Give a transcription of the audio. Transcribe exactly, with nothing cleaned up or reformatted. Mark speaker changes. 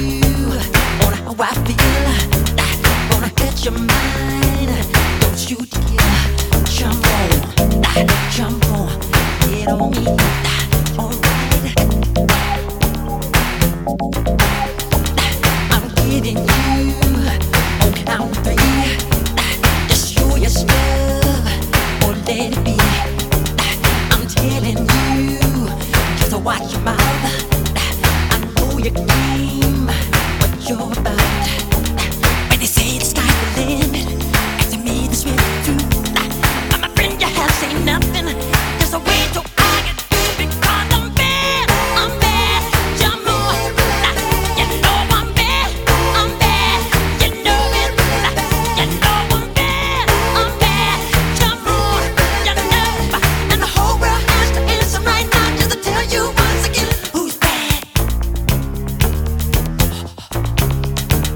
Speaker 1: on how I feel. Gonna get your mind. Don't you dare jump on, jump on, get on me. Alright, I'm getting you on count three. Just show your stuff or let it be. I'm telling you, just watch your mouth. I know your game, what you're about. When they say the sky's the limit, and to me this will be true. I'm a friend, you have seen nothing. There's a way to argue because I'm bad, I'm bad. Jump on, you know I'm bad, I'm bad. You know it, you know I'm bad, I'm bad. Jump on, you know, and the whole world has to answer right now just to tell you once again who's bad.